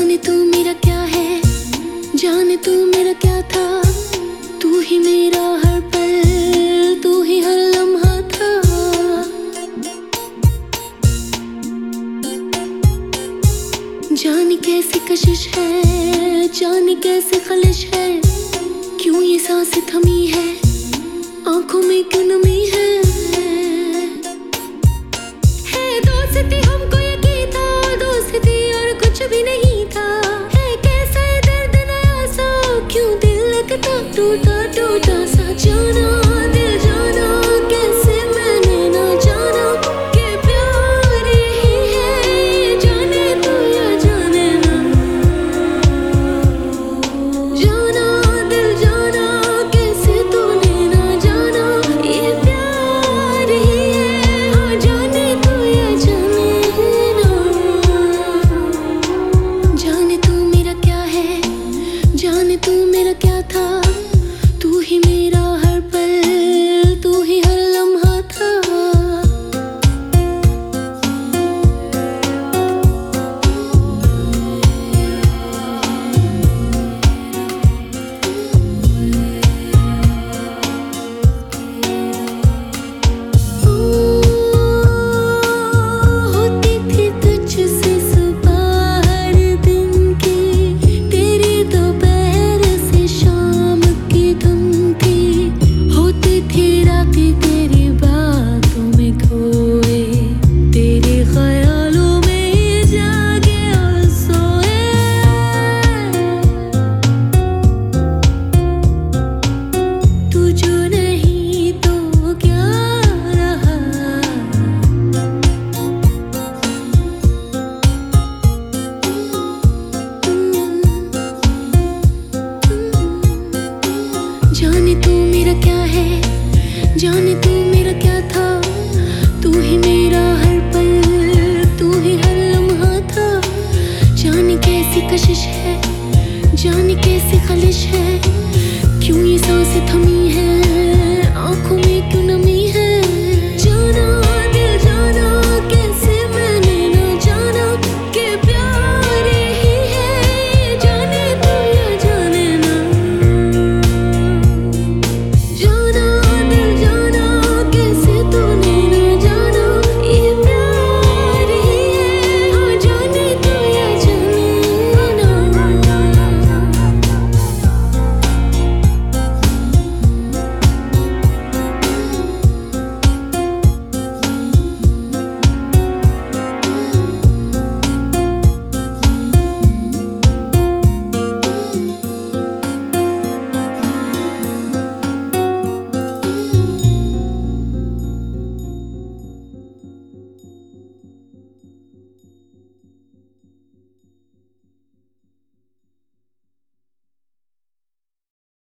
जाने तू मेरा क्या है, जाने तू मेरा क्या था। तू ही मेरा हर पल, तू ही हर लम्हा था। जाने कैसी कशिश है, जाने कैसे खलिश है, क्यों ये सांसें थमी है, आंखों में क्यों नमी है। दोस्ती हमको यकीन था, दोस्ती और कुछ भी नहीं था। है कैसा ये दर्द नया सा, क्यों दिल लगता टूटा टूटा सा। जाना दिल जाना, कैसे मैंने ना जाना कि प्यार यही है। जाने तू या जाने ना, जाना दिल जाना, कैसे तूने ना जाना ये प्यार ही है। हाँ जाने तू या जाने ना, जाने तू मेरा क्या है, जाने तू मेरा क्या था। तू ही मेरा हर पल, तू ही हर लम्हा था। होती थी तुझसे सुबह हर दिन की, तेरी दोपहर से शाम की धुन थी। होती थी रातें तेरी बातों में खोए, तेरे ख्यालों में जागे और सोए। तू जो नहीं तो क्या रहा। जाने तू मेरा क्या है, जाने तू मेरा क्या था। तू ही मेरा हर पल, तू ही हर लम्हा था। जाने कैसी कशिश है,